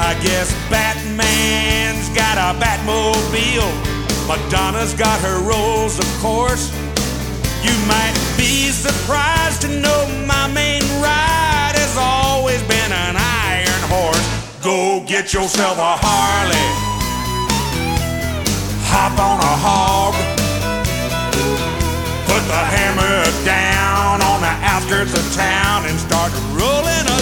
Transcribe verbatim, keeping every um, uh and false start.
I guess Batman's got a Batmobile. Madonna's got her Rolls, of course. You might be surprised to know my main ride has always been an iron horse. Go get yourself a Harley, hop on a hog, put the hammer down on the outskirts of town and start rolling a